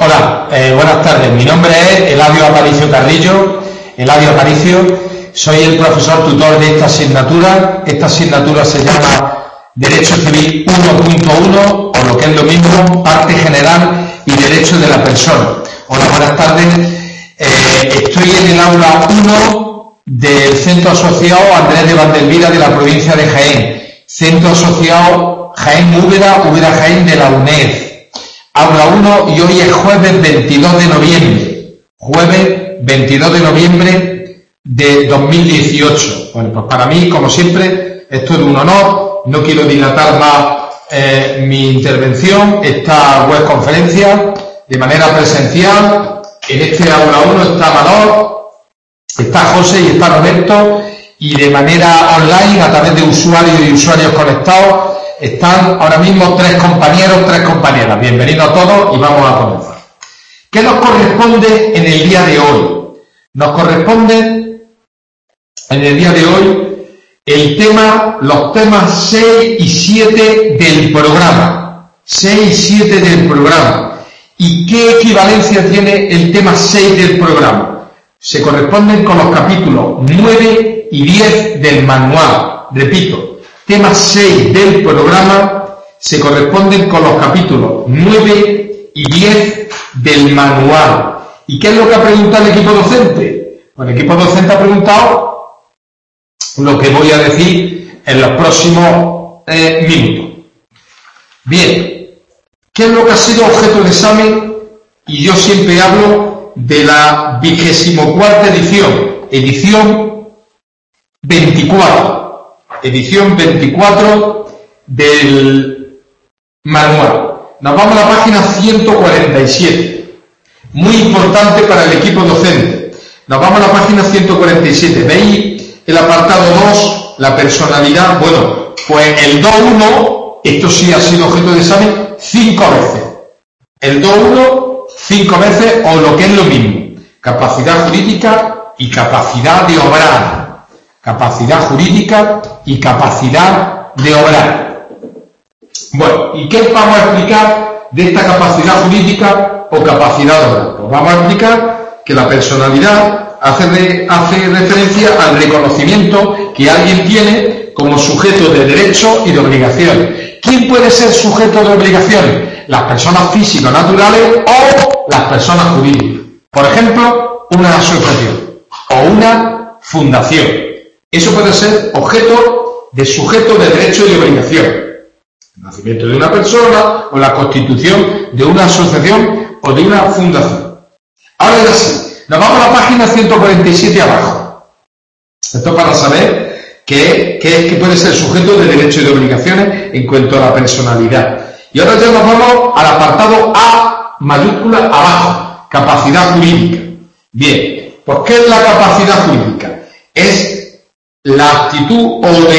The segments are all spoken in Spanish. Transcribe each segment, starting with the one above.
Hola, buenas tardes. Mi nombre es Eladio Aparicio Carrillo. Eladio Aparicio, soy el profesor tutor de esta asignatura. Esta asignatura se llama Derecho Civil 1.1 o lo que es lo mismo, Parte General y Derecho de la Persona. Hola, buenas tardes. Estoy en el aula 1 del Centro Asociado Andrés de Vandelvira de la provincia de Jaén. Centro Asociado Jaén Úbeda Jaén de la UNED. Aula 1 y hoy es jueves 22 de noviembre. Jueves 22 de noviembre de 2018. Bueno, pues para mí, como siempre, esto es un honor. No quiero dilatar más mi intervención. Esta web conferencia de manera presencial. En este aula 1 está Manol, está José y está Roberto. Y de manera online, a través de usuarios y usuarios conectados, están ahora mismo 3 compañeros, 3 compañeras. Bienvenidos a todos y vamos a comenzar. ¿Qué nos corresponde en el día de hoy? Nos corresponde en el día de hoy los temas 6 y 7 del programa. 6 y 7 del programa. ¿Y qué equivalencia tiene el tema 6 del programa? Se corresponden con los capítulos 9 y 10 del manual. Repito. Tema 6 del programa se corresponden con los capítulos 9 y 10 del manual. ¿Y qué es lo que ha preguntado el equipo docente? Pues el equipo docente ha preguntado lo que voy a decir en los próximos minutos. Bien, ¿qué es lo que ha sido objeto de examen? Y yo siempre hablo de la 24ª edición 24. Edición 24 del manual. Nos vamos a la página 147. Muy importante para el equipo docente. Nos vamos a la página 147. ¿Veis el apartado 2? La personalidad. Bueno, pues el 2.1, esto sí ha sido objeto de examen 5 veces. El 2.1, 5 veces, o lo que es lo mismo. Capacidad jurídica y capacidad de obrar. Capacidad jurídica y capacidad de obrar. Bueno, ¿y qué vamos a explicar de esta capacidad jurídica o capacidad de obrar? Pues vamos a explicar que la personalidad hace referencia al reconocimiento que alguien tiene como sujeto de derechos y de obligaciones. ¿Quién puede ser sujeto de obligaciones? Las personas físicas naturales o las personas jurídicas. Por ejemplo, una asociación o una fundación. Eso puede ser objeto de sujeto de derecho y de obligación. El nacimiento de una persona o la constitución de una asociación o de una fundación. Ahora ya sí, nos vamos a la página 147 abajo. Esto para saber qué puede ser sujeto de derecho y de obligaciones en cuanto a la personalidad. Y ahora ya nos vamos al apartado A mayúscula abajo, capacidad jurídica. Bien, pues ¿qué es la capacidad jurídica? Es la aptitud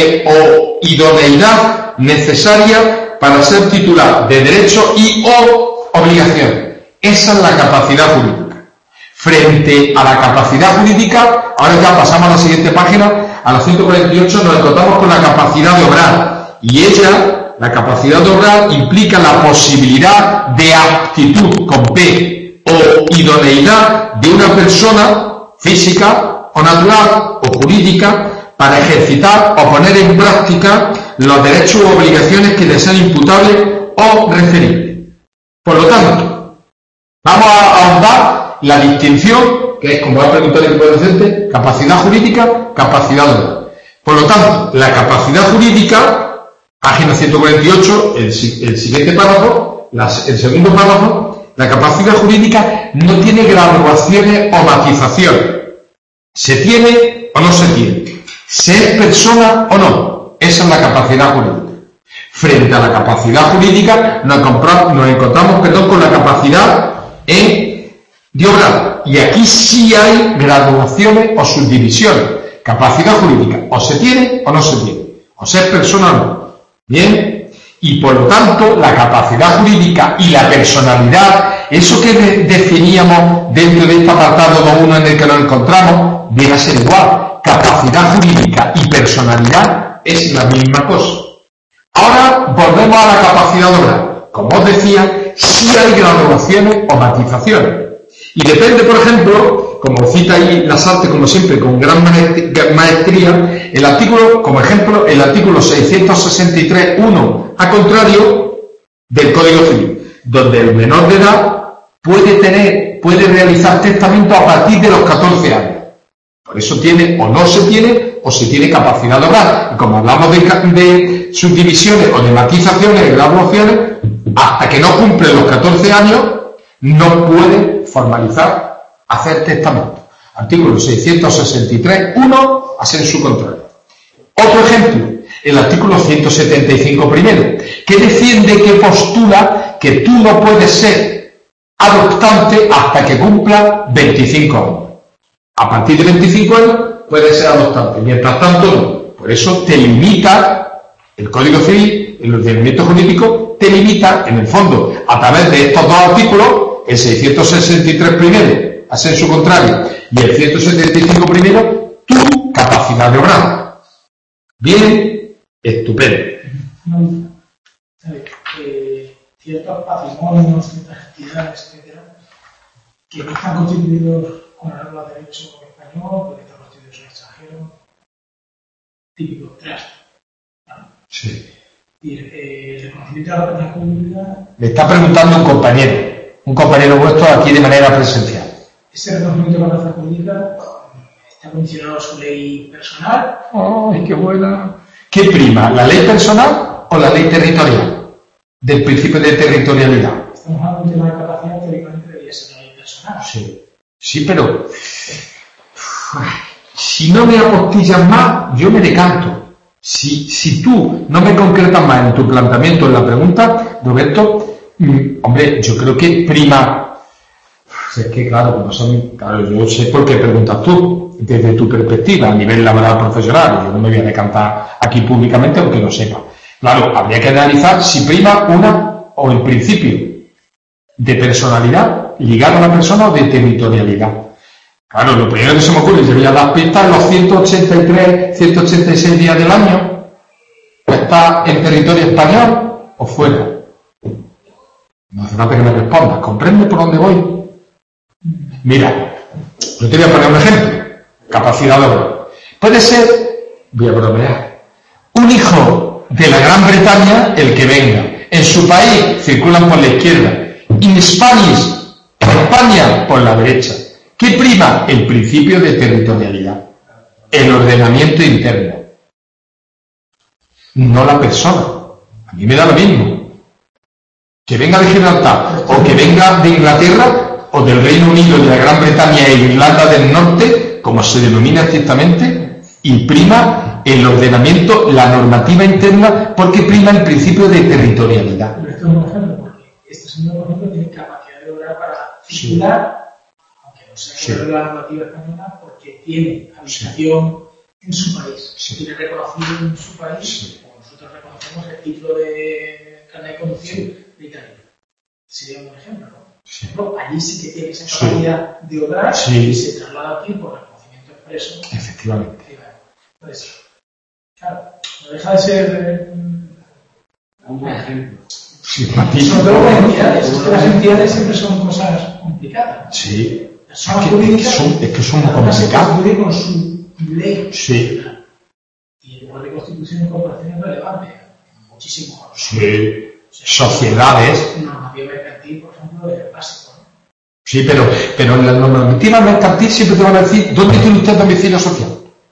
o idoneidad necesaria para ser titular de derecho y o obligación. Esa es la capacidad jurídica. Frente a la capacidad jurídica, ahora ya pasamos a la siguiente página, a la 148, nos encontramos con la capacidad de obrar. Y ella, la capacidad de obrar, implica la posibilidad de aptitud con P o idoneidad de una persona física o natural o jurídica para ejercitar o poner en práctica los derechos u obligaciones que le sean imputables o referibles. Por lo tanto, vamos a ahondar la distinción, que es, como ha preguntado el equipo docente, capacidad jurídica, capacidad de obrar. Por lo tanto, la capacidad jurídica, página 148, el siguiente párrafo, el segundo párrafo, la capacidad jurídica no tiene graduaciones o matizaciones. ¿Se tiene o no se tiene? ¿Se es persona o no? Esa es la capacidad jurídica. Frente a la capacidad jurídica nos encontramos con la capacidad de obrar. Y aquí sí hay graduaciones o subdivisiones. Capacidad jurídica, o se tiene o no se tiene. O se es persona o no. Bien. Y por lo tanto, la capacidad jurídica y la personalidad, eso que definíamos dentro de este apartado 2.1 en el que nos encontramos, viene a ser igual. Capacidad jurídica y personalidad es la misma cosa. Ahora volvemos a la capacidad de obrar. Como os decía, sí hay graduaciones o matizaciones. Y depende, por ejemplo, como cita ahí Lasarte, como siempre, con gran maestría, el artículo, como ejemplo, el artículo 663.1, a contrario, del Código Civil, donde el menor de edad puede realizar testamento a partir de los 14 años. Por eso tiene, o no se tiene, o se tiene capacidad de obrar. Y como hablamos de subdivisiones o de matizaciones y graduaciones, hasta que no cumple los 14 años, no puede formalizar, hacer testamento. Artículo 663.1, a sensu contrario. Otro ejemplo, el artículo 175 primero, que defiende, que postula que tú no puedes ser adoptante hasta que cumpla 25 años. A partir de 25 años puedes ser adoptante, mientras tanto no. Por eso te limita el Código Civil, el ordenamiento jurídico, te limita, en el fondo, a través de estos dos artículos, el 663 primero, a sensu contrario, y el 175 primero, tu capacidad de obrar. Bien, estupendo. Ciertos patrimonios, ciertas actividades, etcétera, que no están constituidos con arreglo a derecho español, porque están constituidos en extranjero, típico trust. ¿No? Sí. Y el reconocimiento de la propiedad pública. Le está preguntando un compañero vuestro aquí de manera presencial. Ese reconocimiento de la propiedad pública está condicionado a su ley personal. ¡Ay, qué buena! ¿Qué prima, la ley personal o la ley territorial? Del principio de territorialidad. Estamos hablando de un tema de capacidad, teóricamente debería ser la ley personal. Sí, pero si no me apostillas más, yo me decanto. Si tú no me concretas más en tu planteamiento, en la pregunta, Roberto, hombre, yo creo que prima. Es que claro, yo sé por qué preguntas tú, desde tu perspectiva, a nivel laboral profesional. Yo no me voy a decantar aquí públicamente, aunque lo sepa. Claro, habría que analizar si prima una o el principio de personalidad ligado a la persona o de territorialidad. Claro, lo primero que se me ocurre es que voy a dar pistas los 183, 186 días del año. ¿Está en territorio español o fuera? No hace falta que me respondas. ¿Comprende por dónde voy? Mira, yo te voy a poner un ejemplo. Capacidad de obra. Puede ser, voy a bromear, un hijo de la Gran Bretaña, el que venga. En su país circulan por la izquierda. In Spanish, por España, por la derecha. ¿Qué prima? El principio de territorialidad. El ordenamiento interno. No la persona. A mí me da lo mismo. Que venga de Gibraltar, o que venga de Inglaterra, o del Reino Unido, de la Gran Bretaña e Irlanda del Norte, como se denomina estrictamente, imprima el ordenamiento, la normativa interna, porque prima el principio de territorialidad. Pero esto es un ejemplo, porque este señor, por ejemplo, tiene capacidad de obrar para circular, aunque no sea de la normativa española, porque tiene habilitación en su país, tiene reconocido en su país, como nosotros reconocemos el título de carnet de conducción de Italia. Sería un ejemplo, ¿no? Pero allí sí que tiene esa capacidad de obrar y se traslada aquí por reconocimiento expreso. Efectivamente. Entonces, claro, no deja de ser un buen ejemplo. Sí, sobre todo las entidades. Es que las entidades siempre son cosas complicadas. Sí. Personas jurídicas. Es que son complicadas. Se constituye con su ley. Sí. Y el lugar de constitución y corporación es relevante. Muchísimo. Sí. Sociedades. Normativa mercantil, por ejemplo, es básico, ¿no? Sí, pero en la normativa mercantil siempre te van a decir ¿dónde tiene usted domicilio social?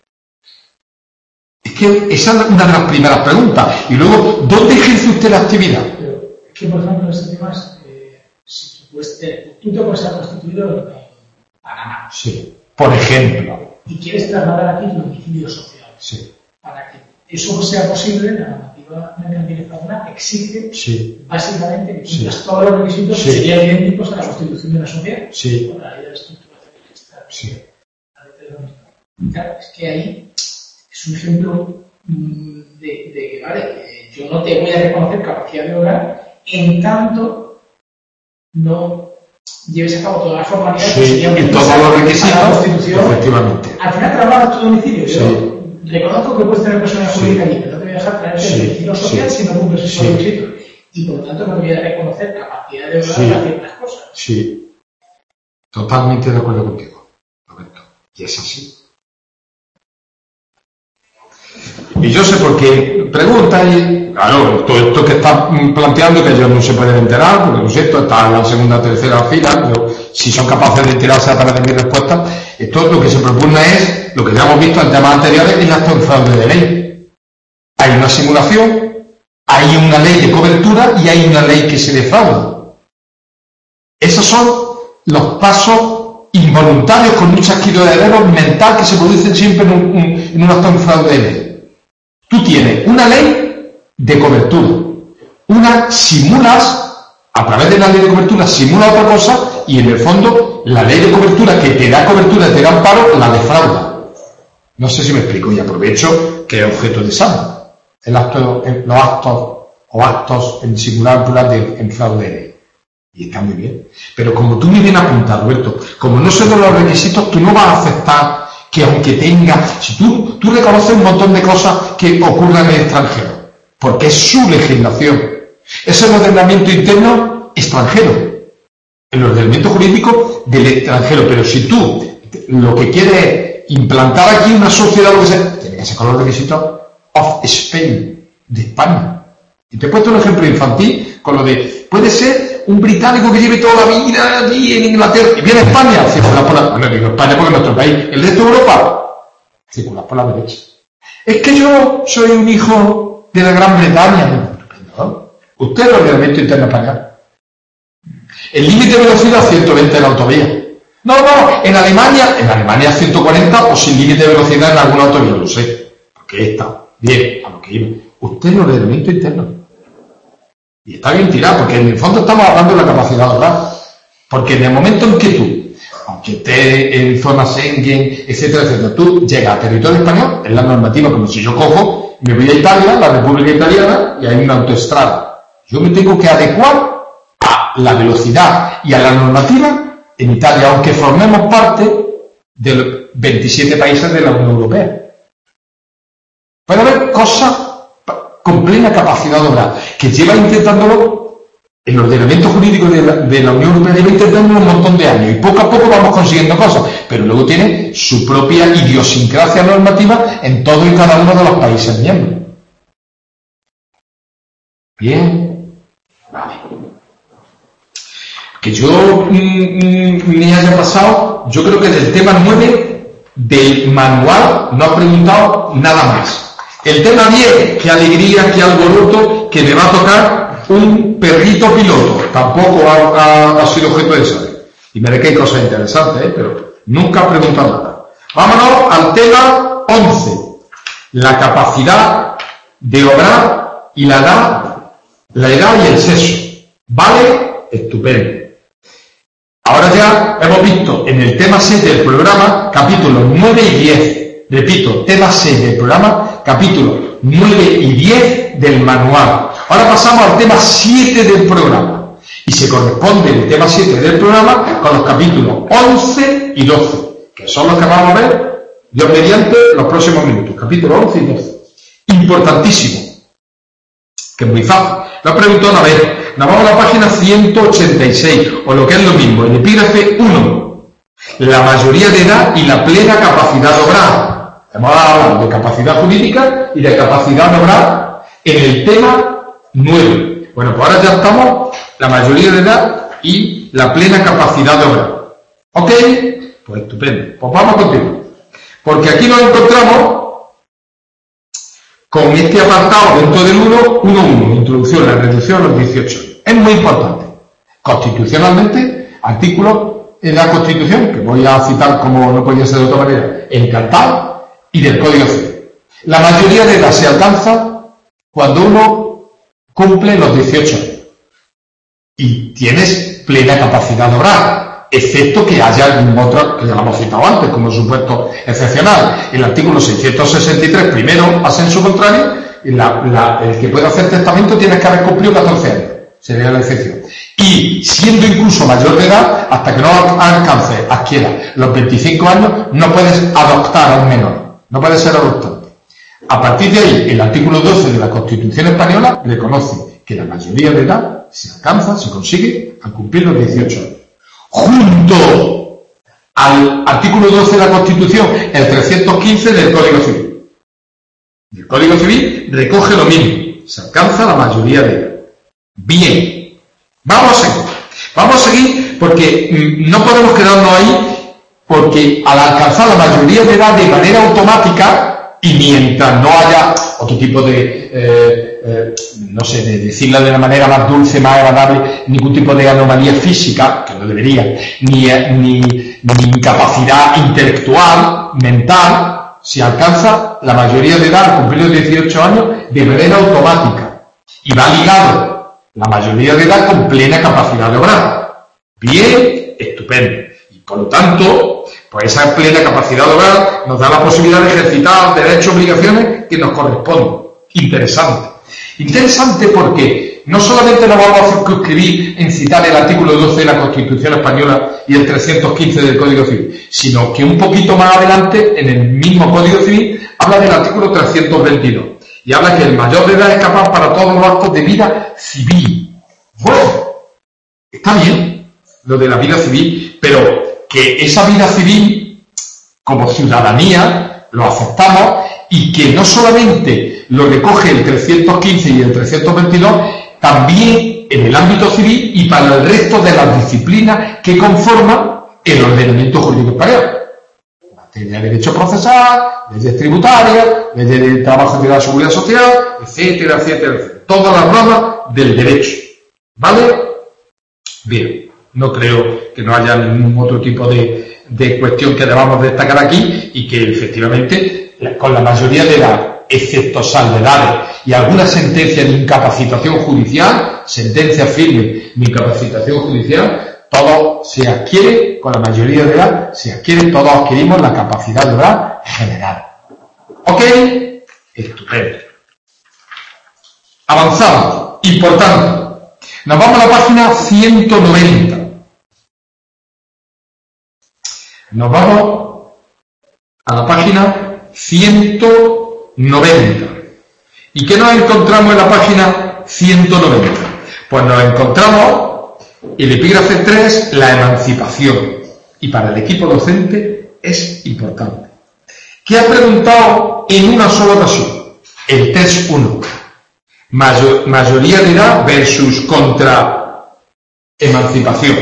Es que esa es una de las primeras preguntas. Y luego, ¿dónde ejerce usted la actividad? Pero es que, por ejemplo, este tema es si tú te puedes estar constituido en Panamá. Sí. Por ejemplo. Y quieres trasladar aquí tu domicilio social. Sí. Para que eso sea posible, la normativa mercantil española exige básicamente que cumplas todos los requisitos que serían idénticos a la constitución de la sociedad. Sí. La ley de la estructuración registral. Sí. Claro, es que ahí es un ejemplo de que, vale, yo no te voy a reconocer capacidad de obrar en tanto no lleves a cabo todas las formalidades que serían y todos los requisitos, a la Constitución. Efectivamente. Al final trabajas tu domicilio. Yo reconozco que puedes tener personas jurídicas allí, pero no te voy a dejar traerte el domicilio social si no cumples esos requisitos. y por lo tanto no voy a reconocer capacidad de obrar para ciertas cosas. Sí, totalmente de acuerdo contigo, Roberto. Y es así. Y yo sé por qué pregunta y, claro, todo esto que está planteando, que ellos no se pueden enterar, porque no sé, esto está en la segunda o tercera fila, pero si son capaces de enterarse a través de mi respuesta, esto lo que se propone es, lo que ya hemos visto en temas anteriores, es hasta un fraude de ley. Hay una simulación, hay una ley de cobertura y hay una ley que se defrauda. Esos son los pasos involuntarios con un chasquido de dedos mental que se producen siempre en un acto de fraude de ley. Tú tienes una ley de cobertura, una simulas, a través de la ley de cobertura simula otra cosa y en el fondo la ley de cobertura que te da cobertura, te da amparo, la defrauda. No sé si me explico y aprovecho que es objeto de examen. Los actos en singular plural en fraude de ley. Y está muy bien. Pero como tú me vienes a apuntar, Roberto, como no se dan los requisitos, tú no vas a aceptar que aunque tenga, si tú reconoces un montón de cosas que ocurren en el extranjero, porque es su legislación, es el ordenamiento interno extranjero, el ordenamiento jurídico del extranjero, pero si tú lo que quieres es implantar aquí una sociedad, lo que sea, tiene que ser con los requisitos of Spain, de España. Y te he puesto un ejemplo infantil con lo de, puede ser un británico que lleve toda la vida allí en Inglaterra y viene a España, circular por la, bueno, digo España porque es nuestro país, el resto de Europa, circular por la derecha. Es que yo soy un hijo de la Gran Bretaña. No, usted es el ordenamiento interno español. El límite de velocidad 120 en la autovía. No, en Alemania 140 o sin límite de velocidad en alguna autovía, lo sé, porque está bien a lo que iba. Usted es el ordenamiento interno. Y está bien tirado, porque en el fondo estamos hablando de la capacidad de hablar. Porque en el momento en que tú, aunque estés en zona Schengen, etcétera, tú llegas a territorio español, es la normativa, como si yo cojo, me voy a Italia, la República Italiana, y hay una autoestrada. Yo me tengo que adecuar a la velocidad y a la normativa en Italia, aunque formemos parte de los 27 países de la Unión Europea. Puede haber cosas con plena capacidad de obrar, que lleva intentándolo, el ordenamiento jurídico de la Unión Europea lleva intentándolo un montón de años, y poco a poco vamos consiguiendo cosas, pero luego tiene su propia idiosincrasia normativa en todo y cada uno de los países miembros. Bien, vale. Que yo me haya pasado, yo creo que del tema 9 del manual no ha preguntado nada más. El tema 10, qué alegría, qué alboroto, que me va a tocar un perrito piloto. Tampoco ha sido objeto de saber. Y me ve que hay cosas interesantes, pero nunca ha preguntado nada. Vámonos al tema 11. La capacidad de obrar y la edad y el sexo. ¿Vale? Estupendo. Ahora ya hemos visto en el tema 6 del programa, capítulos 9 y 10. Repito, tema 6 del programa, capítulos 9 y 10 del manual. Ahora pasamos al tema 7 del programa. Y se corresponde el tema 7 del programa con los capítulos 11 y 12, que son los que vamos a ver, Dios mediante, los próximos minutos. Capítulos 11 y 12. Importantísimo. Que es muy fácil. Lo he preguntado una vez. Nos vamos a la página 186, o lo que es lo mismo, el epígrafe 1. La mayoría de edad y la plena capacidad de obrar. Hemos hablado de capacidad jurídica y de capacidad de obrar en el tema 9. Bueno, pues ahora ya estamos, la mayoría de edad y la plena capacidad de obrar. ¿Ok? Pues estupendo. Pues vamos a continuar. Porque aquí nos encontramos con este apartado dentro del 1.1, introducción, la reducción a los 18 años. Es muy importante. Constitucionalmente, artículos en la Constitución, que voy a citar como no podía ser de otra manera, encantado, y del Código Civil. La mayoría de edad se alcanza cuando uno cumple los 18 años. Y tienes plena capacidad de obrar, excepto que haya algún otro, que ya lo hemos citado antes, como supuesto excepcional. El artículo 663, primero, a sensu contrario, el que puede hacer testamento tiene que haber cumplido 14 años. Sería la excepción. Y siendo incluso mayor de edad, hasta que no adquiera los 25 años, no puedes adoptar a un menor. No puede ser adoptante. A partir de ahí, el artículo 12 de la Constitución Española reconoce que la mayoría de edad se alcanza, se consigue al cumplir los 18 años. Junto al artículo 12 de la Constitución, el 315 del Código Civil. El Código Civil recoge lo mismo, se alcanza la mayoría de edad. Bien, vamos a seguir porque no podemos quedarnos ahí, porque al alcanzar la mayoría de edad de manera automática, y mientras no haya otro tipo de, no sé, de decirlo de una manera más dulce, más agradable, ningún tipo de anomalía física, que no debería, ni incapacidad intelectual, mental, se alcanza la mayoría de edad al cumplir los 18 años de manera automática. Y va ligado la mayoría de edad con plena capacidad de obrar. Bien, estupendo. Y por lo tanto, pues esa plena capacidad de obrar nos da la posibilidad de ejercitar derechos y obligaciones que nos corresponden. Interesante. Interesante porque no solamente nos vamos a circunscribir en citar el artículo 12 de la Constitución Española y el 315 del Código Civil, sino que un poquito más adelante, en el mismo Código Civil, habla del artículo 322. Y habla que el mayor de edad es capaz para todos los actos de vida civil. Bueno, está bien lo de la vida civil, pero que esa vida civil, como ciudadanía, lo aceptamos y que no solamente lo recoge el 315 y el 322, también en el ámbito civil y para el resto de las disciplinas que conforman el ordenamiento jurídico español. Materia de derecho procesal, leyes tributarias, leyes de trabajo y de la seguridad social, etcétera, etcétera, etcétera. Todas las ramas del derecho. ¿Vale? Bien, no creo que no haya ningún otro tipo de cuestión que debamos destacar aquí y que efectivamente con la mayoría de edad, excepto salvedades y alguna sentencia de incapacitación judicial, sentencia firme de incapacitación judicial, todo se adquiere, con la mayoría de edad, se adquiere, todos adquirimos la capacidad de obrar general. ¿Ok? Estupendo. Avanzamos. Importante. Nos vamos a la página 190. Nos vamos a la página 190. ¿Y qué nos encontramos en la página 190? Pues nos encontramos el epígrafe 3, la emancipación. Y para el equipo docente es importante. ¿Qué ha preguntado en una sola ocasión? El test 1. Mayoría de edad versus contra emancipación.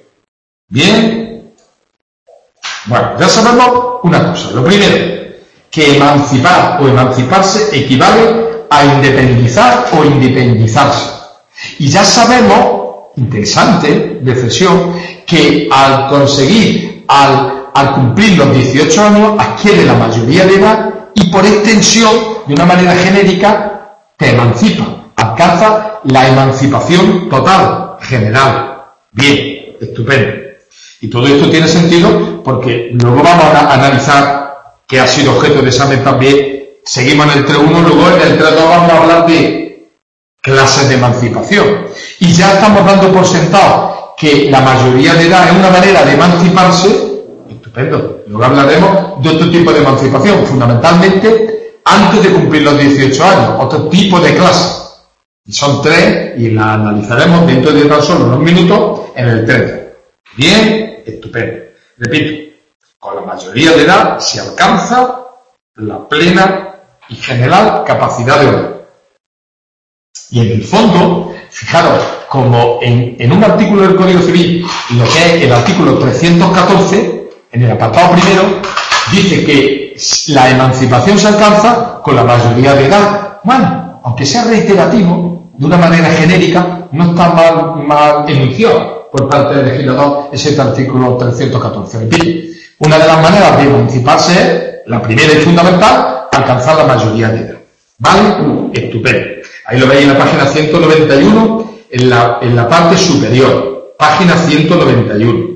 ¿Bien? Bueno, ya sabemos una cosa. Lo primero, que emancipar o emanciparse equivale a independizar o independizarse. Y ya sabemos, interesante, reflexión, que al conseguir, al cumplir los 18 años, adquiere la mayoría de edad y por extensión, de una manera genérica, te emancipa, alcanza la emancipación total, general. Bien, estupendo. Y todo esto tiene sentido porque luego vamos a analizar, que ha sido objeto de examen también, seguimos en el 3.1, luego en el 3.2 vamos a hablar de clases de emancipación. Y ya estamos dando por sentado que la mayoría de edad es una manera de emanciparse. Estupendo. Luego hablaremos de otro tipo de emancipación, fundamentalmente antes de cumplir los 18 años, otro tipo de clase. Y son 3 y la analizaremos dentro de tan solo unos minutos en el 3. Bien, estupendo. Repito, con la mayoría de edad se alcanza la plena y general capacidad de obrar. Y en el fondo, fijaros, como en un artículo del Código Civil, lo que es el artículo 314, en el apartado primero, dice que la emancipación se alcanza con la mayoría de edad. Bueno, aunque sea reiterativo, de una manera genérica, no está mal enunciado por parte del legislador ese artículo 314. Repito, una de las maneras de emanciparse es, la primera y fundamental, alcanzar la mayoría de edad. ¿Vale? Estupendo. Ahí lo veis en la página 191, en la parte superior. Página 191.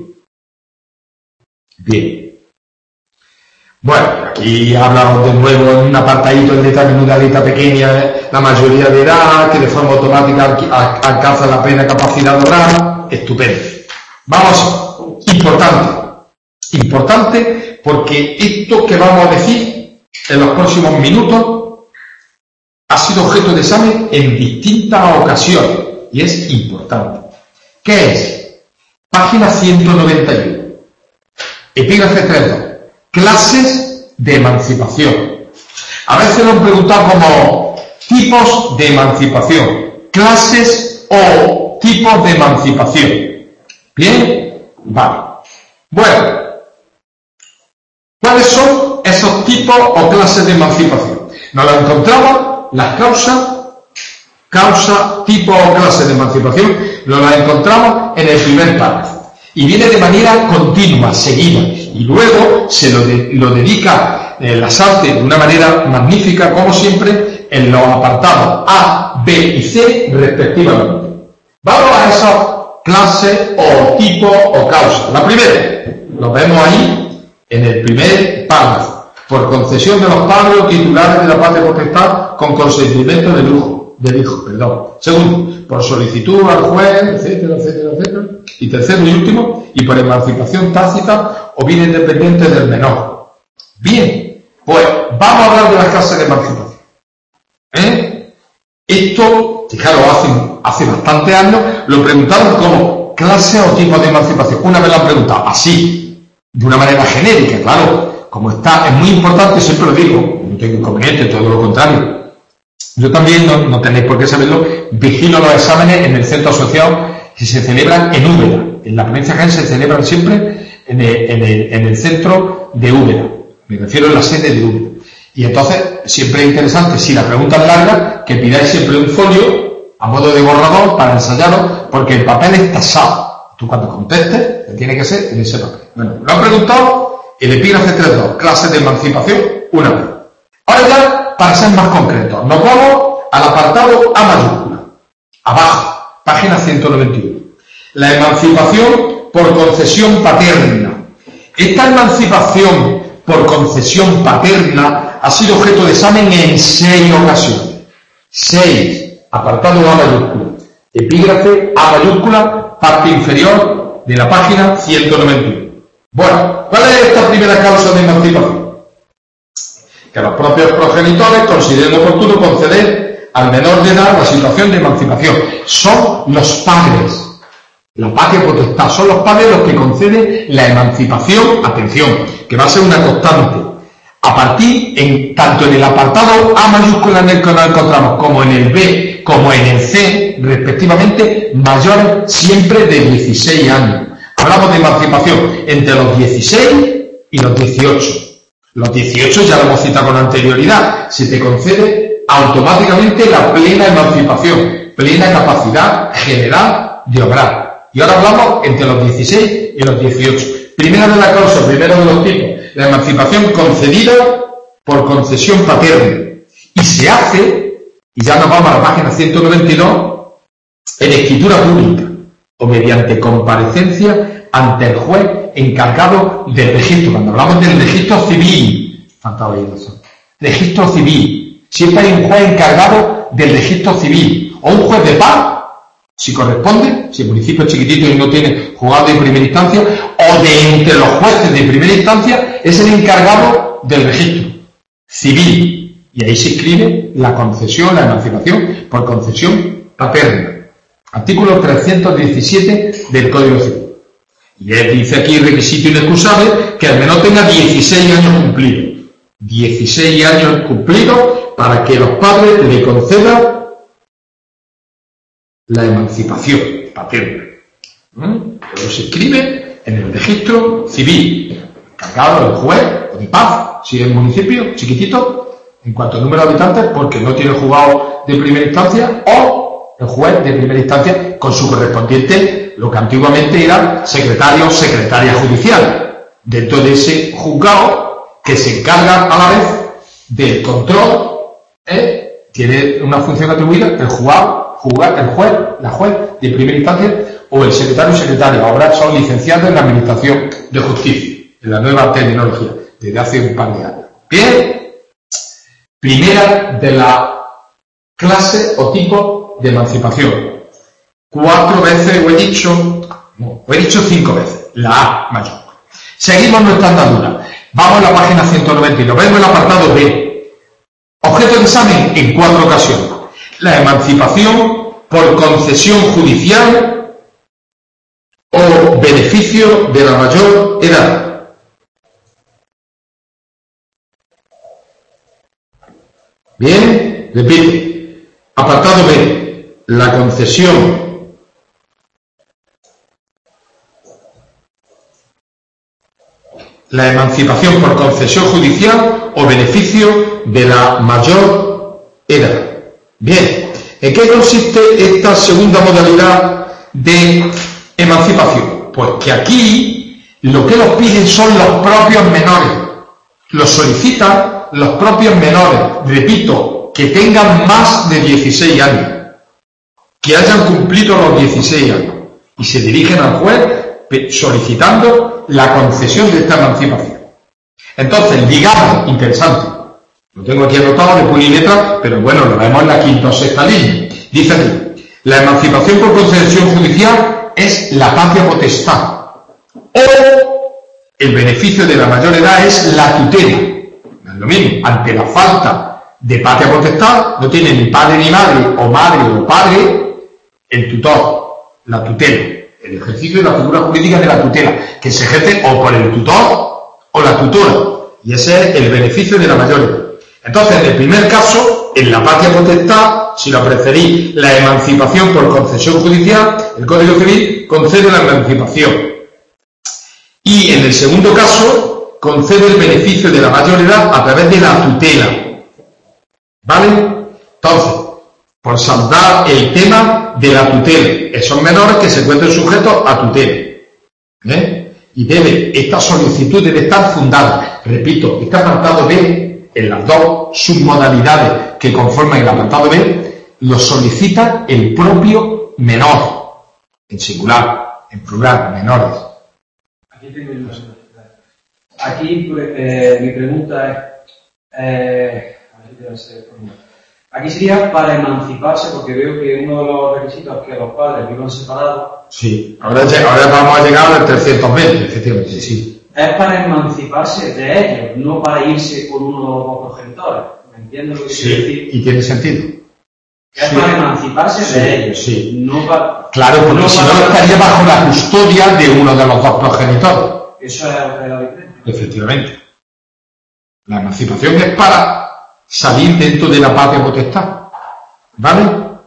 Bien. Bueno, aquí hablamos de nuevo en un apartadito en letra menuda, letra pequeña, la mayoría de edad, que de forma automática alcanza la plena capacidad de obrar. Estupendo. Vamos, importante, porque esto que vamos a decir en los próximos minutos ha sido objeto de examen en distintas ocasiones y es importante. ¿Qué es? Página 191. Epígrafe 3.2. Clases de emancipación. A veces lo han preguntado como tipos de emancipación, clases o tipos de emancipación. ¿Bien? Vale. Bueno, ¿cuáles son esos tipos o clases de emancipación? Nos lo encontramos, las causa, tipo o clase de emancipación, nos las encontramos en el primer párrafo. Y viene de manera continua, seguida. Y luego se lo dedica las artes de una manera magnífica, como siempre, en los apartados A, B y C, respectivamente. Vamos a esas clases o tipo o causa. La primera, lo vemos ahí en el primer párrafo. Por concesión de los padres o titulares de la patria potestad con consentimiento del hijo. Segundo, por solicitud al juez, etcétera, etcétera, etcétera. Y tercero y último, y por emancipación tácita o bien independiente del menor. Bien, pues vamos a hablar de las clases de emancipación. Esto, fijaros, hace bastantes años lo preguntaron como clase o tipo de emancipación. Una vez lo han preguntado, así, de una manera genérica, claro, como está, es muy importante, siempre lo digo, no tengo inconveniente, todo lo contrario. Yo también, no tenéis por qué saberlo, vigilo los exámenes en el centro asociado que se celebran en Úbeda. En la provincia de Jaén se celebran siempre en el centro de Úbeda. Me refiero a la sede de Úbeda. Y entonces, siempre es interesante, si la pregunta es larga, que pidáis siempre un folio a modo de borrador para ensayaros, porque el papel es tasado. Tú cuando contestes, tiene que ser en ese papel. Bueno, lo han preguntado el epígrafe 3.2, clases de emancipación, una vez. Ahora ya, para ser más concretos, nos vamos al apartado A mayúscula. Abajo, página 191. La emancipación por concesión paterna. Esta emancipación por concesión paterna ha sido objeto de examen en 6 ocasiones. 6. Apartado A mayúscula. Epígrafe A mayúscula, parte inferior de la página 191. Bueno, ¿cuál es esta primera causa de emancipación? Que los propios progenitores consideren oportuno conceder al menor de edad la situación de emancipación. Son los padres. La patria potestad, son los padres los que conceden la emancipación, atención, que va a ser una constante. A partir, tanto en el apartado A mayúscula en el que nos encontramos, como en el B, como en el C, respectivamente, mayores siempre de 16 años. Hablamos de emancipación entre los 16 y los 18. Los 18 ya lo hemos citado con anterioridad. Se te concede automáticamente la plena emancipación, plena capacidad general de obrar. Y ahora hablamos entre los 16 y los 18. Primera de la causa, primero de los tipos. La emancipación concedida por concesión paterna. Y se hace, y ya nos vamos a la página 192, en escritura pública o mediante comparecencia ante el juez encargado del registro. Cuando hablamos del registro civil, faltaba ahí razón. Registro civil. Siempre hay un juez encargado del registro civil o un juez de paz, si corresponde, si el municipio es chiquitito y no tiene juzgado de primera instancia, o de entre los jueces de primera instancia, es el encargado del registro civil. Y ahí se inscribe la concesión, la emancipación por concesión paterna. Artículo 317 del Código Civil. Y él dice aquí requisito inexcusable que al menos tenga 16 años cumplidos. 16 años cumplidos para que los padres le concedan la emancipación paterna. Pero se inscribe en el registro civil, encargado del juez o de paz, si es el municipio chiquitito, en cuanto al número de habitantes, porque no tiene juzgado de primera instancia, o el juez de primera instancia con su correspondiente, lo que antiguamente era secretario o secretaria judicial, dentro de ese juzgado que se encarga a la vez del control, tiene una función atribuida el juez, la juez de primera instancia o el secretario o secretaria. Ahora son licenciados en la Administración de Justicia, en la nueva terminología, desde hace un par de años. Bien, primera de la clase o tipo de emancipación. 4 veces, o he dicho 5 veces, la A mayúscula. Seguimos nuestra andadura. Vamos a la página 192, vemos el apartado B. Objeto de examen en 4 ocasiones. La emancipación por concesión judicial o beneficio de la mayor edad. Bien, repito. Apartado B. La concesión la emancipación por concesión judicial o beneficio de la mayor edad. Bien, ¿en qué consiste esta segunda modalidad de emancipación? Pues que aquí lo que los piden son los propios menores, los solicitan los propios menores, repito, que tengan más de 16 años, que hayan cumplido los 16 años, y se dirigen al juez solicitando la concesión de esta emancipación. Entonces, digamos, interesante, lo tengo aquí anotado de puño y letra, pero bueno, lo vemos en la quinta o sexta línea. Dice aquí, la emancipación por concesión judicial es la patria potestad, o el beneficio de la mayor edad es la tutela. No es lo mismo, ante la falta de patria potestad, no tiene ni padre ni madre, o madre o padre, el tutor, la tutela. El ejercicio de la figura jurídica de la tutela, que se ejerce o por el tutor o la tutora, y ese es el beneficio de la mayor edad. Entonces, en el primer caso, en la patria potestad, si lo preferís, la emancipación por concesión judicial, el Código Civil concede la emancipación. Y en el segundo caso, concede el beneficio de la mayor edad a través de la tutela. ¿Vale? Entonces, por saldar el tema de la tutela, esos menores que se encuentren sujetos a tutela. Y esta solicitud debe estar fundada. Repito, este apartado B, en las dos submodalidades que conforman el apartado B, lo solicita el propio menor, en singular, en plural, menores. Aquí tengo una pregunta. Aquí mi pregunta es, aquí sería para emanciparse, porque veo que uno de los requisitos es que los padres vivan separados. Sí, ahora vamos a llegar al 320, efectivamente, sí. Es para emanciparse de ellos, no para irse con uno de los dos progenitores. ¿Me entiendes lo que quiero decir? Y tiene sentido. Es para emanciparse de ellos, no para... Claro, porque si no estaría bajo la custodia de uno de los dos progenitores. Eso es la diferencia. Efectivamente. La emancipación es para salir dentro de la patria potestad. ¿Vale?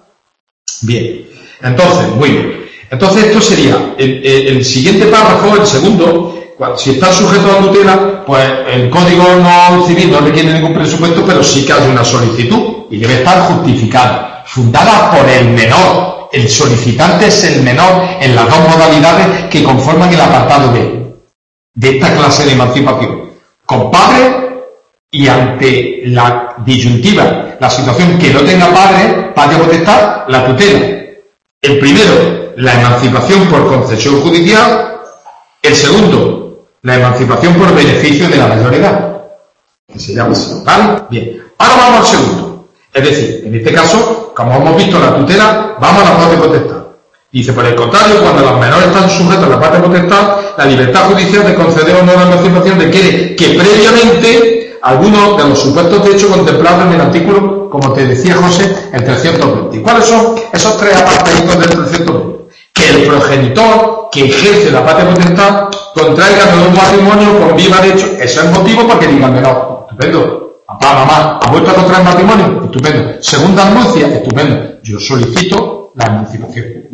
Bien. Entonces, muy bien. Entonces esto sería el siguiente párrafo, el segundo. Si está sujeto a tutela, pues el Código Civil no requiere ningún presupuesto, pero sí que hay una solicitud y debe estar justificada, fundada por el menor. El solicitante es el menor en las dos modalidades que conforman el apartado B de esta clase de emancipación. Con padre y ante la disyuntiva, la situación que no tenga padre, patria potestad, la tutela. El primero, la emancipación por concesión judicial. El segundo, la emancipación por beneficio de la mayor edad, que se llama así, ¿vale? Bien, ahora vamos al segundo. Es decir, en este caso, como hemos visto la tutela, vamos a la patria potestad. Dice, por el contrario, cuando los menores están sujetos a la patria potestad, la libertad judicial de conceder o no la emancipación requiere que previamente algunos de los supuestos de hecho contemplados en el artículo, como te decía José, el 320. ¿Y cuáles son esos tres apartaditos del 320? Que el progenitor que ejerce la patria potestad contraiga nuevo matrimonio o conviva de hecho. Eso es motivo para que digan, no, estupendo. Papá, mamá, ¿ha vuelto a contraer matrimonio? Estupendo. Segunda anuncia, estupendo. Yo solicito la emancipación.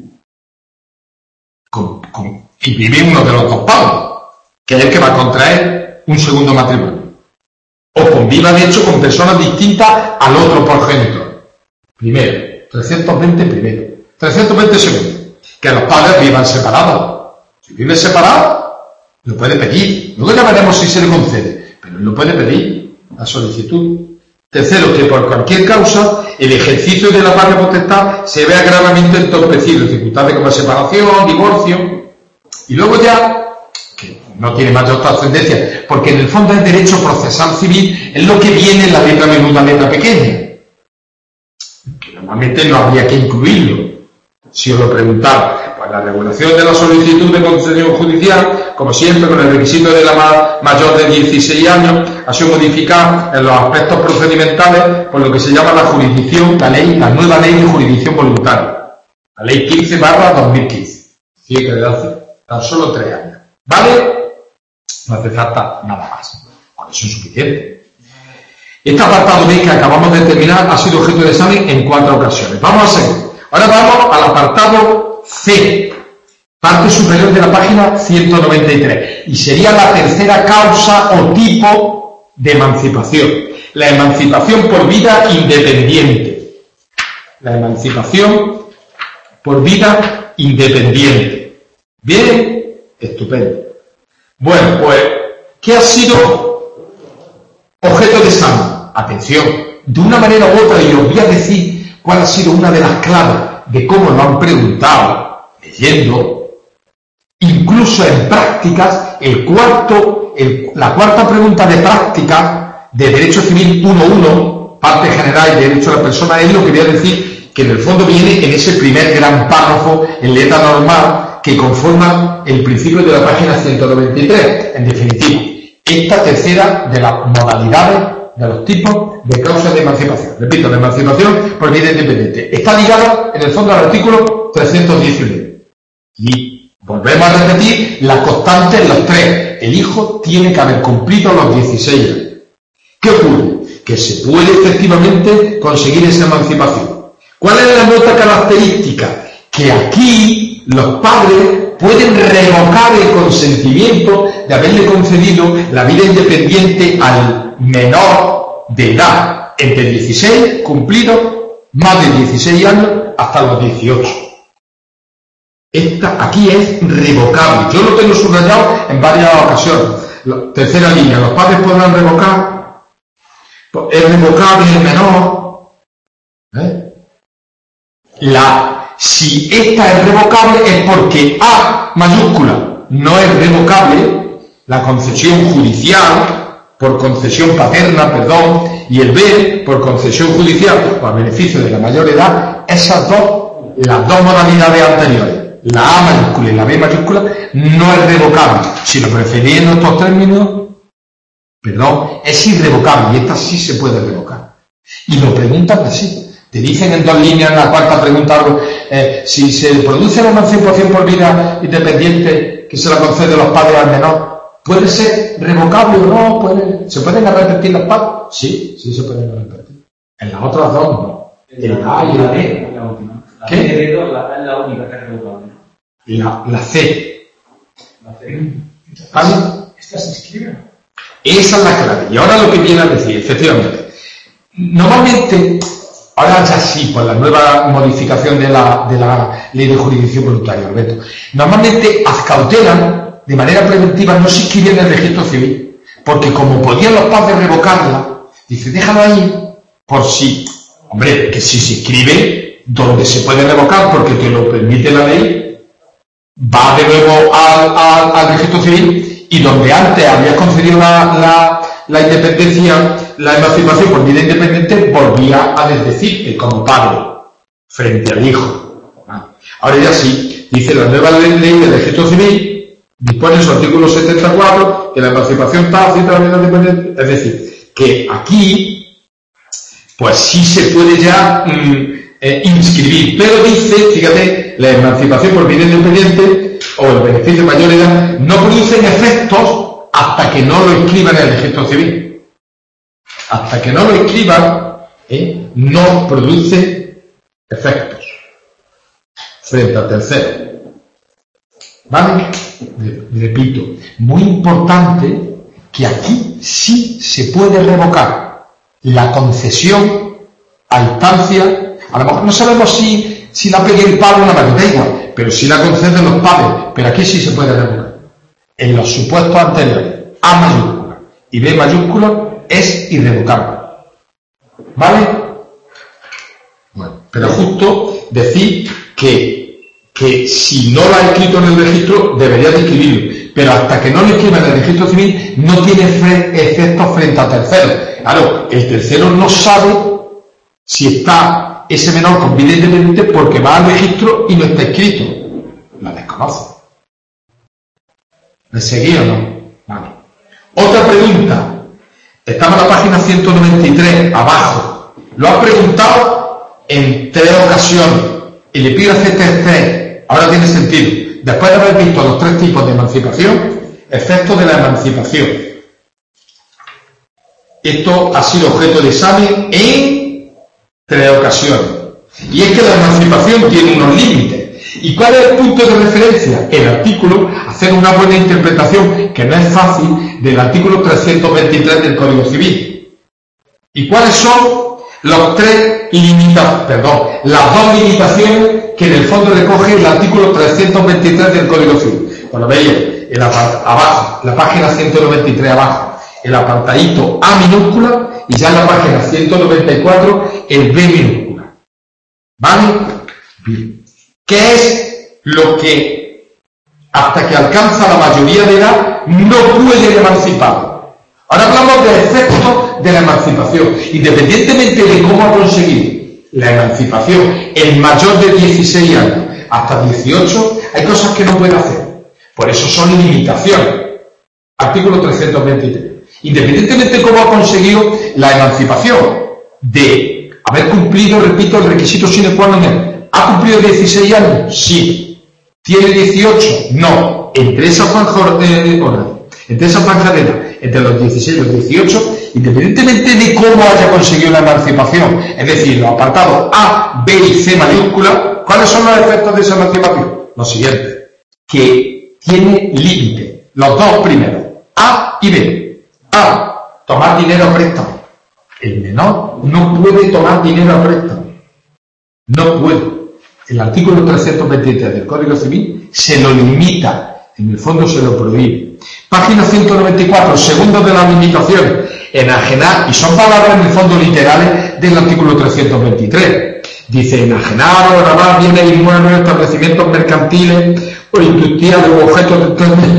Y vive uno de los dos padres, que es el que va a contraer un segundo matrimonio. O conviva de hecho con personas distintas al otro progenitor. Primero, 320 primero. 320 segundo. Que los padres vivan separados. Si viven separados, lo puede pedir. Luego ya veremos si se le concede, pero él lo puede pedir, la solicitud. Tercero, que por cualquier causa el ejercicio de la patria potestad se vea gravemente entorpecido, dificultades como separación, divorcio, y luego ya, que no tiene mayor trascendencia, porque en el fondo el derecho procesal civil es lo que viene en la letra menuda, letra pequeña, que normalmente no habría que incluirlo. Si os lo preguntaron, pues la regulación de la solicitud de concesión judicial, como siempre, con el requisito de la mayor de 16 años, ha sido modificada en los aspectos procedimentales por lo que se llama la jurisdicción, la nueva ley de jurisdicción voluntaria. La ley 15/2015. Tiene que hace tan solo 3 años. ¿Vale? No hace falta nada más. Con eso es suficiente. Este apartado B que acabamos de terminar ha sido objeto de examen en 4 ocasiones. Vamos a seguir. Ahora vamos al apartado C, parte superior de la página 193, y sería la tercera causa o tipo de emancipación, la emancipación por vida independiente. La emancipación por vida independiente. ¿Bien? Estupendo. Bueno, pues, ¿qué ha sido objeto de examen? Atención, de una manera u otra, y os voy a decir cuál ha sido una de las claves de cómo lo han preguntado, leyendo, incluso en prácticas, la cuarta pregunta de práctica de Derecho Civil 1.1, parte general y derecho de la persona, es lo que voy a decir, que en el fondo viene en ese primer gran párrafo en letra normal que conforma el principio de la página 193. En definitiva, esta tercera de las modalidades de los tipos de causas de emancipación. Repito, la emancipación por vida independiente está ligada en el fondo al artículo 319. Y volvemos a repetir la constante en los 3. El hijo tiene que haber cumplido los 16 años. ¿Qué ocurre? Que se puede efectivamente conseguir esa emancipación. ¿Cuál es la nota característica? Que aquí los padres pueden revocar el consentimiento de haberle concedido la vida independiente al menor de edad, entre 16 cumplidos, más de 16 años, hasta los 18. Aquí es revocable. Yo lo tengo subrayado en varias ocasiones. Tercera línea, los padres podrán revocar. Es revocable el menor. Si esta es revocable es porque A mayúscula no es revocable, la concesión judicial, por concesión paterna, y el B, por concesión judicial, o a beneficio de la mayor edad, las dos modalidades anteriores, la A mayúscula y la B mayúscula, no es revocable. Si lo preferís en otros términos, es irrevocable, y esta sí se puede revocar. Y lo preguntan así. Te dicen en 2 líneas en la cuarta pregunta si se produce la emancipación por vida independiente que se la concede a los padres al menor, ¿puede ser revocable o no? ¿Se pueden arrepentir los padres? Sí se pueden arrepentir. En las otras 2 no. En la A y la D. La última. ¿Qué? La D2 es la única que es revocable. La C. La C. ¿Vale? ¿Esta se inscribe? Esa es la clave. Y ahora lo que viene a decir, efectivamente. Normalmente, ahora ya sí, por la nueva modificación de la ley de jurisdicción voluntaria, Alberto. Normalmente Azcautela, de manera preventiva, no se inscribe en el registro civil, porque como podían los padres revocarla, dice, déjalo ahí, por si, hombre, que si se inscribe donde se puede revocar, porque te lo permite la ley, va de nuevo al registro civil, y donde antes habías concedido la independencia, la emancipación por vida independiente, volvía a desdecirte como padre frente al hijo. Ahora ya sí, dice la nueva ley del registro civil, dispone en su artículo 74 que la emancipación tácita de la vida independiente, es decir, que aquí pues sí se puede ya inscribir, pero dice, fíjate, la emancipación por vida independiente o el beneficio de mayor edad no producen efectos hasta que no lo inscriban en el registro civil. Hasta que no lo inscriban, no produce efectos frente al tercero. ¿Vale? Repito, muy importante que aquí sí se puede revocar la concesión a instancia. A lo mejor no sabemos si la pegue el padre o la madre, da igual, pero si la conceden los padres, pero aquí sí se puede revocar. En los supuestos anteriores, A mayúscula y B mayúscula es irrevocable. ¿Vale? Bueno, pero justo decir que si no la ha escrito en el registro, debería de escribirlo. Pero hasta que no lo escriba en el registro civil, no tiene efectos frente a terceros. Claro, el tercero no sabe si está ese menor con vida independiente porque va al registro y no está escrito. La desconoce. ¿Me seguí o no? Vale. Otra pregunta. Estamos en la página 193, abajo. Lo ha preguntado en 3 ocasiones y le pido hacer test. Ahora tiene sentido. Después de haber visto los 3 tipos de emancipación, efectos de la emancipación. Esto ha sido objeto de examen en 3 ocasiones. Y es que la emancipación tiene unos límites. ¿Y cuál es el punto de referencia? El artículo, hacer una buena interpretación, que no es fácil, del artículo 323 del Código Civil. ¿Y cuáles son las 2 limitaciones que en el fondo recoge el artículo 323 del Código Civil? Bueno, veis, abajo, la página 193 abajo, el apartadito A minúscula, y ya en la página 194 el B minúscula. ¿Vale? Bien. ¿Qué es lo que, hasta que alcanza la mayoría de edad, no puede emancipar? Ahora hablamos de efectos de la emancipación. Independientemente de cómo ha conseguido la emancipación, el mayor de 16 años hasta 18, hay cosas que no puede hacer. Por eso son limitaciones. Artículo 323. Independientemente de cómo ha conseguido la emancipación, de haber cumplido, repito, el requisito sine qua non. ¿Ha cumplido 16 años? Sí. ¿Tiene 18? No. Entre esa franja de edad, entre los 16 y los 18, independientemente de cómo haya conseguido la emancipación, es decir, los apartados A, B y C mayúscula, ¿cuáles son los efectos de esa emancipación? Lo siguiente, que tiene límite. Los 2 primeros, A y B. A, tomar dinero a préstamo. El menor no puede tomar dinero a préstamo. No puede. El artículo 323 del Código Civil se lo limita, en el fondo se lo prohíbe. Página 194, segundo de las limitaciones, enajenar, y son palabras en el fondo literales del artículo 323. Dice, enajenar o grabar bienes inmuebles, establecimientos mercantiles o industriales o objetos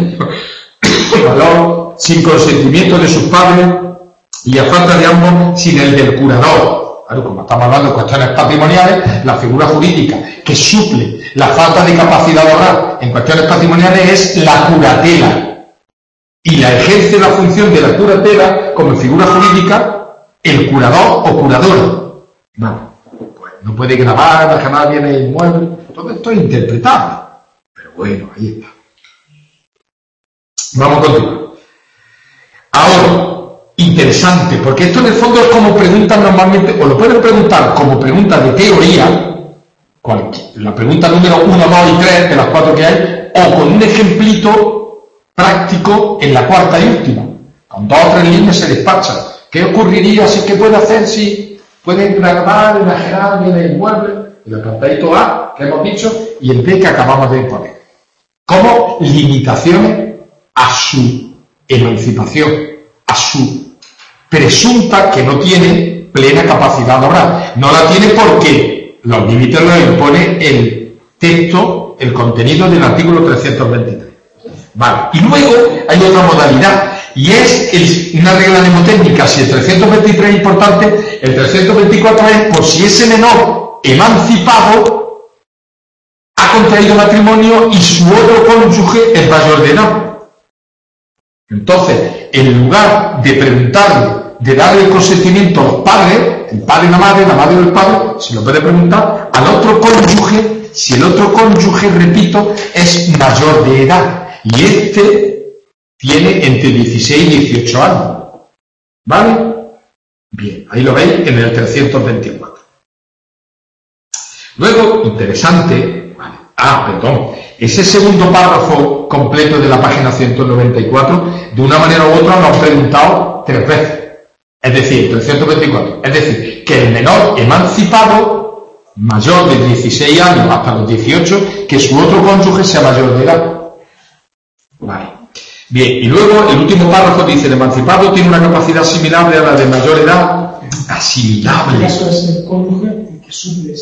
de valor sin consentimiento de sus padres y a falta de ambos sin el del curador. Claro, como estamos hablando de cuestiones patrimoniales, la figura jurídica que suple la falta de capacidad de ahorrar en cuestiones patrimoniales es la curatela. Y la ejerce la función de la curatela como figura jurídica el curador o curadora. No, pues no puede grabar, dejar bienes inmuebles. Todo esto es interpretable. Pero bueno, ahí está. Vamos a continuar. Ahora, interesante, porque esto en el fondo es como preguntan normalmente, o lo pueden preguntar como pregunta de teoría, la pregunta número 1, 2 y 3 de las 4 que hay, o con un ejemplito práctico en la 4ª y última. Con 2 o 3 líneas se despacha. ¿Qué ocurriría si qué puede hacer si puede grabar, enajenar bienes inmuebles? El apartadito A, que hemos dicho, y el B que acabamos de imponer. Como limitaciones a su emancipación, a su presunta que no tiene plena capacidad de ahorrar. No la tiene porque los límites los impone el texto, el contenido del artículo 323. Vale. Y luego hay otra modalidad, y es una regla mnemotécnica. Si el 323 es importante, el 324 es por si ese menor emancipado ha contraído matrimonio y su otro cónyuge es mayor de edad. Entonces, en lugar de preguntarle, de darle el consentimiento a los padres, el padre y la madre o el padre, se lo puede preguntar al otro cónyuge, si el otro cónyuge, repito, es mayor de edad. Y este tiene entre 16 y 18 años. ¿Vale? Bien, ahí lo veis en el 324. Luego, interesante, vale, ese segundo párrafo completo de la página 194, de una manera u otra lo han preguntado 3 veces. Es decir, 324. Es decir, que el menor emancipado, mayor de 16 años hasta los 18, que su otro cónyuge sea mayor de edad. Vale. Bien, y luego el último párrafo dice, el emancipado tiene una capacidad asimilable a la de mayor edad. Asimilable. Eso es el cónyuge que suple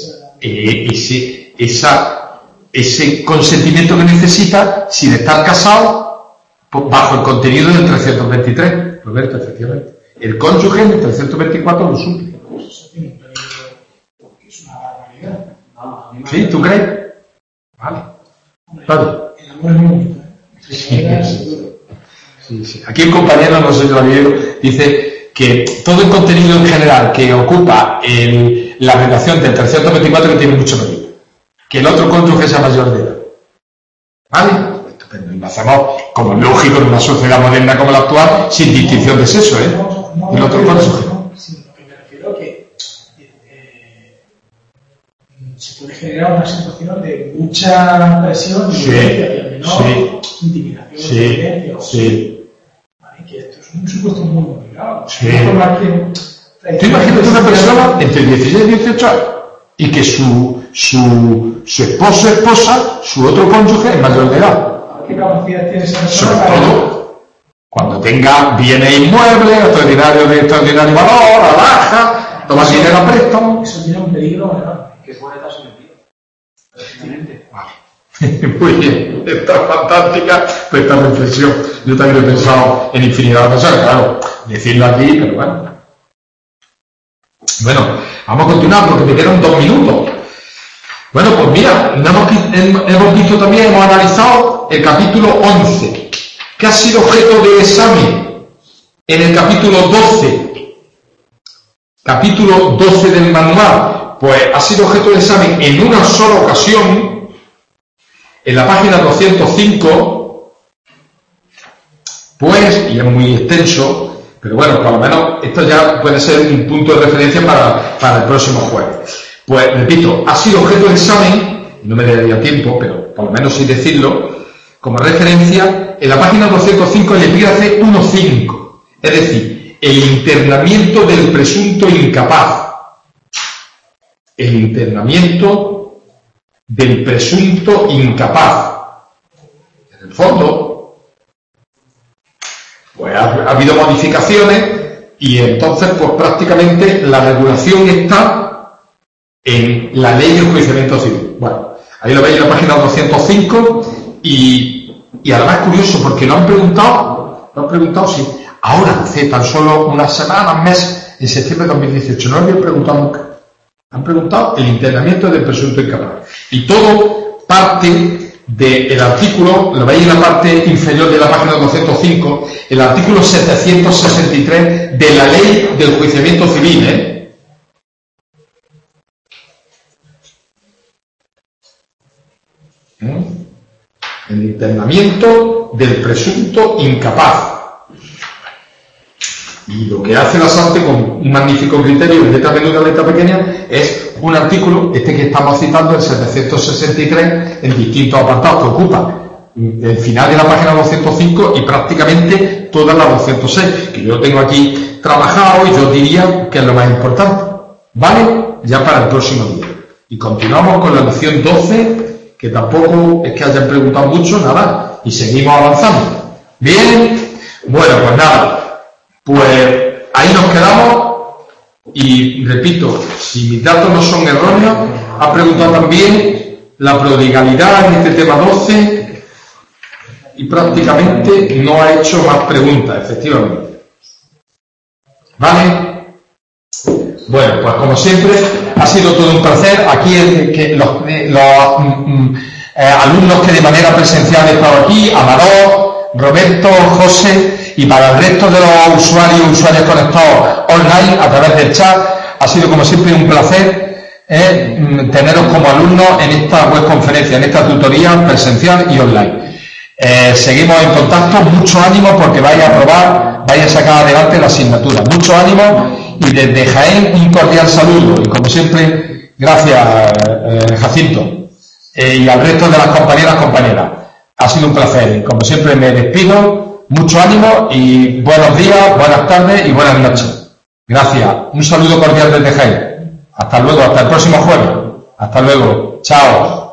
ese consentimiento que necesita sin estar casado bajo el contenido del 323. Roberto, efectivamente. El cónyuge en el 324 lo suple. Eso tiene un peligro, porque es una ¿Sí? ¿Tú crees? Vale. Claro. El amor es muy bonito. Sí. Aquí el compañero, no sé si lo dice que todo el contenido en general que ocupa la redacción del 324 que tiene mucho peligro. Que el otro cónyuge sea mayor de edad. ¿Vale? Estupendo. Y lo hacemos, como es lógico, en una sociedad moderna como la actual, sin distinción de sexo, ¿eh? El otro cónyuge. Sí, lo que me refiero que se puede generar una situación de mucha presión y violencia, y al menor intimidación, violencia. ¿Vale? Que esto es un supuesto muy complicado. Tú imagínate una persona entre 16 y 18 años y que su esposo o esposa, su otro cónyuge, es mayor de edad. ¿Qué capacidad tiene esa Sobre persona? todo cuando tenga bienes inmuebles, extraordinarios de extraordinario valor, alhaja, toma dinero a préstamo. Eso tiene un peligro enorme. Que puede estar sometido. Precisamente. Muy bien, está fantástica esta reflexión. Yo también he pensado en infinidad de cosas, claro, decirlo aquí, pero bueno. Bueno, vamos a continuar porque me quedan 2 minutos. Bueno, pues mira, hemos visto también, hemos analizado el capítulo 11, que ha sido objeto de examen en el capítulo 12. Capítulo 12 del manual, pues ha sido objeto de examen en una sola ocasión, en la página 205, pues, y es muy extenso, pero bueno, por lo menos esto ya puede ser un punto de referencia para el próximo jueves. Pues, repito, ha sido objeto de examen, no me daría tiempo, pero por lo menos sí decirlo, como referencia, en la página 205, el epígrafe 1.5, es decir, el internamiento del presunto incapaz. El internamiento del presunto incapaz. En el fondo, pues ha habido modificaciones y entonces, pues prácticamente la regulación está en la ley de enjuiciamiento civil. Bueno, ahí lo veis en la página 205 y además es curioso porque lo han preguntado si ahora, hace tan solo unas semanas, meses, en septiembre de 2018, no lo habían preguntado nunca. Han preguntado el internamiento del presunto incapaz. Y todo parte del artículo, lo veis en la parte inferior de la página 205, el artículo 763 de la ley del enjuiciamiento civil, ¿eh? El internamiento del presunto incapaz. Y lo que hace la SANTE con un magnífico criterio de letra menuda, letra pequeña, es un artículo, este que estamos citando, el 763, en distintos apartados, que ocupa el final de la página 205 y prácticamente toda la 206, que yo tengo aquí trabajado y yo diría que es lo más importante. ¿Vale? Ya para el próximo día. Y continuamos con la lección 12, que tampoco es que hayan preguntado mucho, nada, y seguimos avanzando. Bien, bueno, pues nada. Pues ahí nos quedamos y repito, si mis datos no son erróneos, ha preguntado también la prodigalidad en este tema 12 y prácticamente no ha hecho más preguntas, efectivamente. ¿Vale? Bueno, pues como siempre, ha sido todo un placer. Aquí los alumnos que de manera presencial han estado aquí, Amador, Roberto, José, y para el resto de los usuarios y usuarias conectados online a través del chat, ha sido como siempre un placer teneros como alumnos en esta webconferencia, en esta tutoría presencial y online. Seguimos en contacto, mucho ánimo porque vais a aprobar, vais a sacar adelante la asignatura. Mucho ánimo y desde Jaén un cordial saludo y como siempre, gracias Jacinto y al resto de las compañeras. Ha sido un placer y como siempre me despido. Mucho ánimo y buenos días, buenas tardes y buenas noches. Gracias. Un saludo cordial desde Jaén. Hasta luego, hasta el próximo jueves. Hasta luego. Chao.